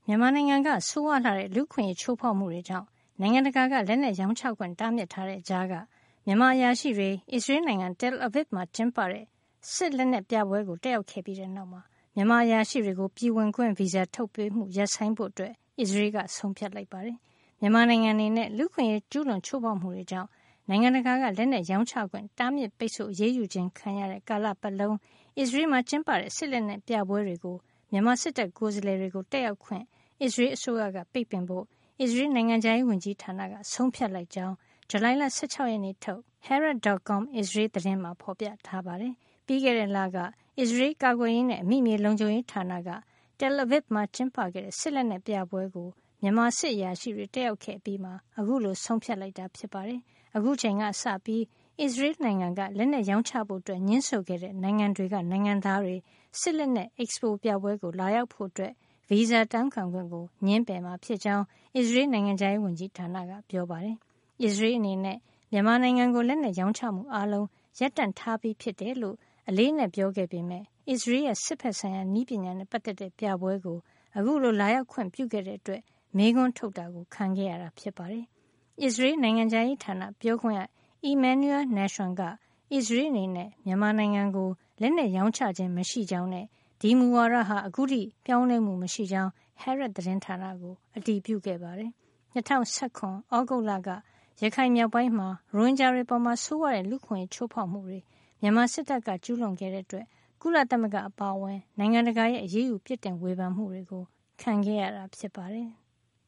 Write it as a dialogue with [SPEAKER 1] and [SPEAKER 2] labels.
[SPEAKER 1] မြန်မာနိုင်ငံကဆိုးဝါးလှတဲ့လူ့ခွင့်ရေးချိုးဖောက်မှုတွေကြောင့်နိုင်ငံတကာကလက်နက်ရောင်းချခွင့်တားမြစ်ထားတဲ့ကြားကမြန်မာအရာရှိတွေအစ္စရေးနိုင်ငံ Tel Aviv မှာကျင်းပတဲ့စစ်လက်နက်ပြပွဲကိုတက်ရောက်ခဲ့ပြီးတဲ့နောက်မှာမြန်မာအရာရှိတွေကိုပြည်ဝင်ခွင့်ဗီဇာထုတ်ပေးမှုရပ်ဆိုင်းဖို့အတွက်အစ္စရေးကဆုံးဖြတ်လိုက်ပါတယ်။မြန်မာနိုင်ငံအနေနဲ့လူ့ခွင့်ရေးကျူးလွန်ချိုးဖောက်မှုတွေကြောင့်နိုင်ငံတကာကလက်နက်ရောင်းချခွင့်တားမြစ်ပိတ်ဆို့အရေးယူခြင်းခံရတဲ့ကာလပတ်လုံးအစ္စရေးမှာကျင်းပတဲ့စစ်လက်နက်ပြပွဲတွေကိုမြန်မာစစ်တပ်ကိုယ်စားလှယ်တွေကိုတက်ရောက်ခွင့်အစ္စရေးအစိုးရကပိတ်ပင်ဖို့အစ္စရေးနိုင်ငံခြားရေးဝန်ကြီးဌာနကဆုံးဖြတ်လိုက်ကြောင်းဇူလိုင်လ16ရက်နေ့ထုတ် Haaretz.com အစ္စရေးသတင်းမှာဖော်ပြထားပါတယ်။ပြီးခဲ့တဲ့လကအစ္စရေးကာကွယ်ရေးနဲ့အမိမြေလုံခြုံရေးဌာနက Tel Aviv မှာကျင်းပခဲ့တဲ့စစ်လက်နက်ပြပွဲကိုမြန်မာစစ်အရာရှိတွေတက်ရောက်ခဲ့ပြီးမှအခုလိုဆုံးဖြတ်လိုက်တာဖြစ်ပါတယ်။အခုချိန်ကစပြီးအစ္စရေးနိုင်ငံကလက်နက်ရောင်းချဖို့အတွက်ညှင်းဆိုခဲ့တဲ့နိုင်ငံတွေကနိုင်ငံသားတွေစစ်လက်နက် Expo ပြပွဲကိုလာရောက်ဖို့အတွက်ဗီဇာတောင်းခံခွင့်ကိုညှင်းပယ်မှာဖြစ်ကြောင်းအစ္စရေးနိုင်ငံခြားရေးဝန်ကြီးဌာနကပြောပါတယ်။အစ္စရေးအနေနဲ့မြန်မာနိုင်ငံကိုလက်နက်ရောင်းချမှုအားလုံးရပ်တန့်ထားပြီးဖြစ်တယ်လို့အလေးနဲ့ပြောခဲ့ပေမဲ့အစ္စရေးရဲ့စစ်ဖက်ဆိုင်ရာနည်းပညာနဲ့ပတ်သက်တဲ့ပြပွဲကိုအခုလိုလာရောက်ခွင့်ပြုခဲ့တဲ့အတွက်မေးခွန်းထုတ်တာကိုခံခဲ့ရတာဖြစ်ပါတယ်။အစ္စရေးနိုင်ငံခြားရေးဌာနပြောခွင့်ရ Emmanuel Nahshon ကအစ္စရေးအနေနဲ့မြန်မာနိုင်ငံကိုလက်နက်ရောင်းချခြင်းမရှိကြောင်းနဲ့ဒီမူဝါဒဟာအခုထိပြောင်းလဲမှုမရှိကြောင်း Haaretz သတင်းဌာနကိုအတည်ပြုခဲ့ပါတယ်။2019 ဩဂုတ်လကရခိုင်မြောက်ပိုင်းမှာရိုဟင်ဂျာတွေပေါ်ဆိုးဝါးတဲ့လူ့ခွင့်ရေးချိုးဖောက်မှုတွေမြန်မာစစ်တပ်ကကျူးလွန်ခဲ့တဲ့အတွက်ကုလသမဂ္ဂအပါအဝင်နိုင်ငံတကာရဲ့အရေးယူပြစ်တင်ဝေဖန်မှုတွေကိုခံခဲ့ရတာဖြစ်ပါတယ်။